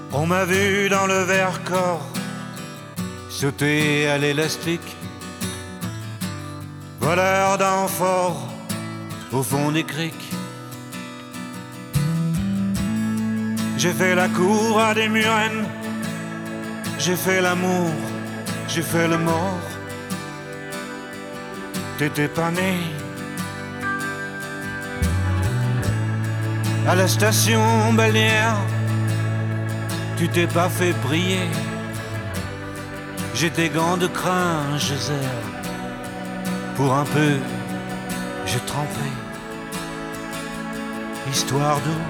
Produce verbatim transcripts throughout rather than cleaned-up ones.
On m'a vu dans le Vercors sauter à l'élastique, voleur d'amphores au fond des criques. J'ai fait la cour à des murennes, j'ai fait l'amour, j'ai fait le mort. T'étais pas né. À la station balnéaire, tu t'es pas fait briller. J'ai tes gants de crin, je serre. Pour un peu, j'ai trempé. Histoire d'eau.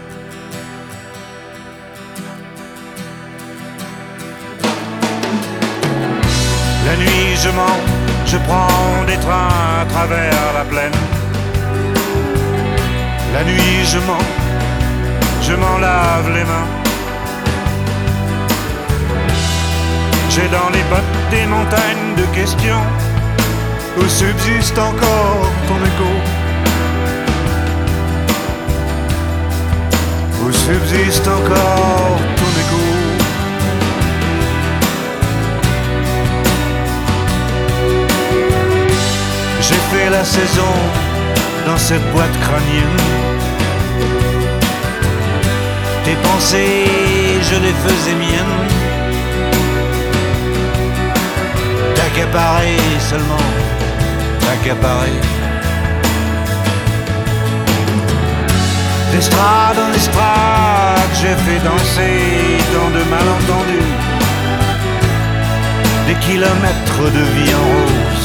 La nuit je mens, je prends des trains à travers la plaine. La nuit je mens, je m'en lave les mains. J'ai dans les bottes des montagnes de questions où subsiste encore ton écho. Où subsiste encore ton écho. J'ai fait la saison dans cette boîte crânienne. Tes pensées, je les faisais miennes. T'accaparer seulement, t'accaparer. D'estrade en estrade, j'ai fait danser dans de malentendus des kilomètres de vie en rose.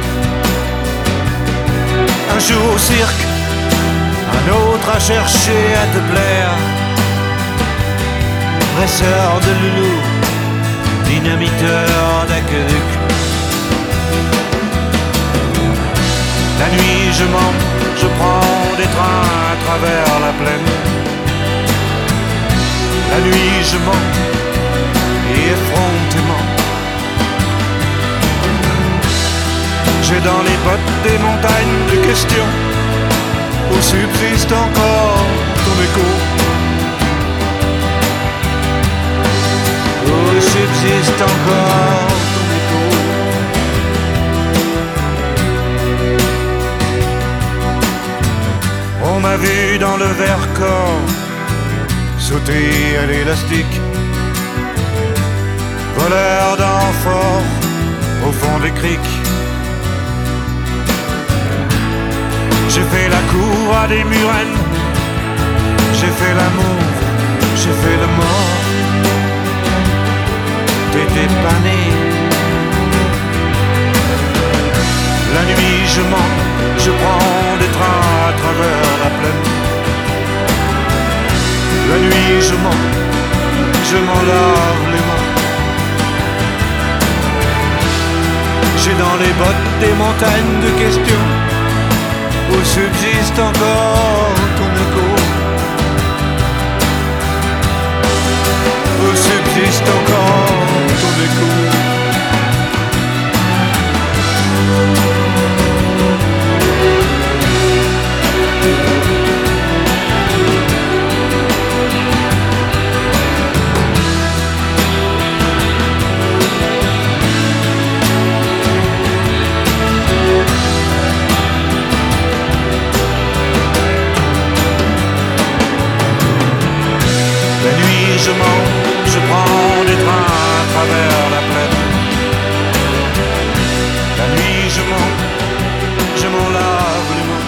Un jour au cirque, un autre à chercher à te plaire. Presseur de loulou, dynamiteur d'aqueduc. La nuit je mens, je prends des trains à travers la plaine. La nuit je mens, et effrontément. J'ai dans les bottes des montagnes de questions où subsiste encore ton écho. Où subsiste encore ton écho. On m'a vu dans le Vercors sauter à l'élastique, voleur d'amphores au fond des criques. J'ai fait la cour à des murennes, j'ai fait l'amour, j'ai fait le mort. T'étais pas né. La nuit je mens, je prends des trains à travers la plaine. La nuit je mens, je m'en lave les mains. J'ai dans les bottes des montagnes de questions où subsiste encore ton écho. Où subsiste encore ton écho. Je mens, je prends des trains à travers la plaine. La nuit je mens, je m'en lave les mains.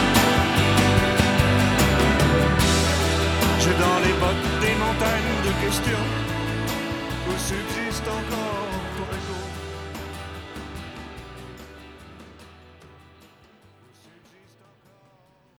J'ai dans les bottes des montagnes de questions où subsiste encore